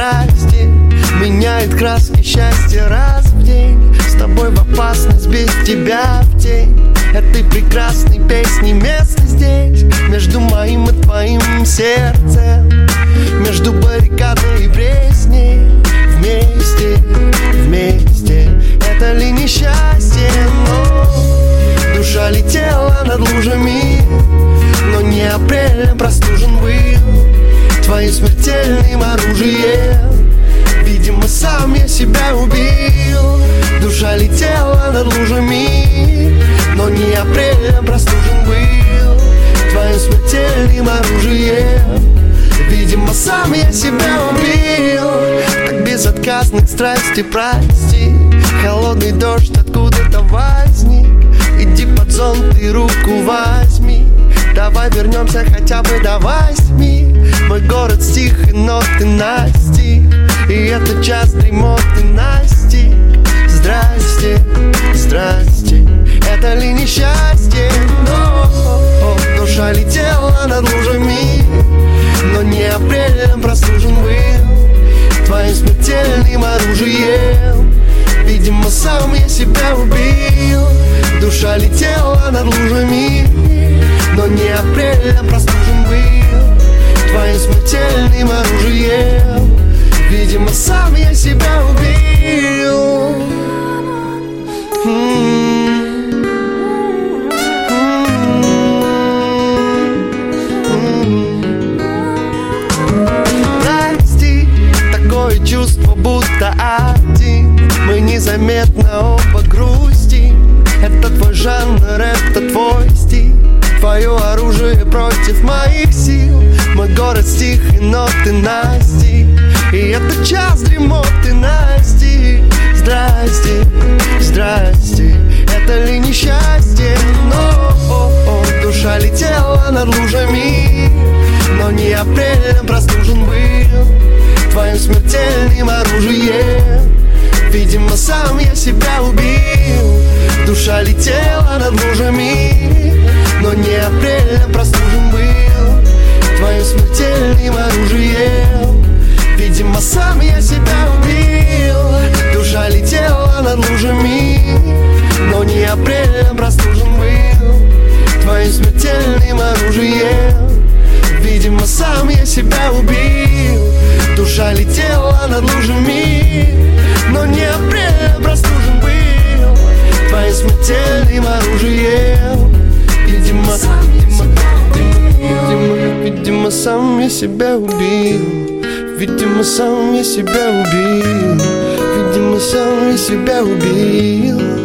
страсти, меняет краски счастья раз в день. С тобой в опасность, без тебя в тень этой прекрасной песни место здесь, между моим и твоим сердцем, между баррикадой и пресней. Вместе, вместе, это ли несчастье? Но душа летела над лужами, но не апрель простужен был твоим смертельным оружием. Видимо, сам я себя убил. Душа летела над лужами, но не апрель простужен был твоим смертельным оружием. Видимо, сам я себя убил. Так безотказных страсти прости. Холодный дождь откуда-то возник. Иди под зонт и руку возьми. Давай вернемся хотя бы до 8. Мой город стих и ноты настиг, и это час дремоты настиг. Здрасте, здрасте, это ли несчастье? Но душа летела над лужами, но не апрелем простужен был твоим смертельным оружием. Видимо, сам я себя убил. Душа летела над лужами, но не апрелем простужен был твоим смертельным оружием. Видимо, сам я себя убил. Прости, такое чувство, будто один. Мы незаметно оба грустим. Это твой жанр, это твой стиль. Твое оружие против моих сил. Мой город стих и ноты настиг, и это час дремоты настиг. Здрасте, здрасте, это ли несчастье? Но душа летела над лужами, но не апрелем простужен был твоим смертельным оружием. Видимо, сам я себя убил. Душа летела над лужами, но не апрелем простужен был твоим смертельным оружием. Видимо, сам я себя убил. Душа летела над лужами, но не апрелем простужен был твоим смертельным оружием. Видимо, сам я себя убил. Душа летела над лужами, но не апрелем простужен был твоим смертельным оружием. Видимо, видимо, сам я себя убил. Видимо, сам я себя убил. Видимо, сам я себя убил.